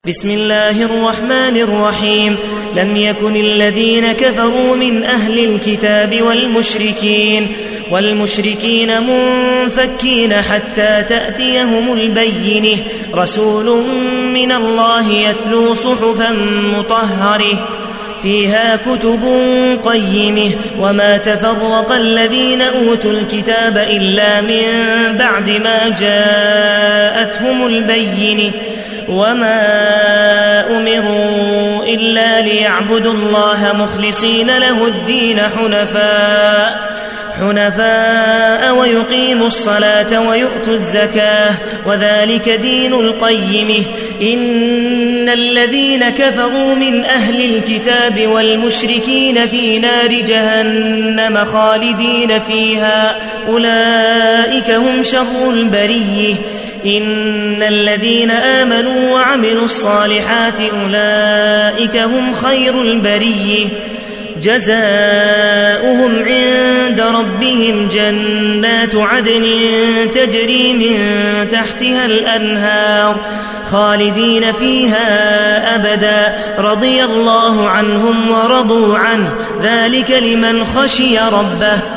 بسم الله الرحمن الرحيم. لم يكن الذين كفروا من أهل الكتاب والمشركين منفكين حتى تأتيهم البينة، رسول من الله يتلو صحفا مطهرة فيها كتب قيمة، وما تفرق الذين أوتوا الكتاب إلا من بعد ما جاءتهم البينة، وما أمروا إلا ليعبدوا الله مخلصين له الدين حنفاء ويقيموا الصلاة ويؤتوا الزكاة، وذلك دين القيمة. إن الذين كفروا من أهل الكتاب والمشركين في نار جهنم خالدين فيها، أولئك هم شر البرية. إن الذين آمنوا وعملوا الصالحات أولئك هم خير البرية، جزاؤهم عند ربهم جنات عدن تجري من تحتها الأنهار خالدين فيها أبدا، رضي الله عنهم ورضوا عنه، ذلك لمن خشي ربه.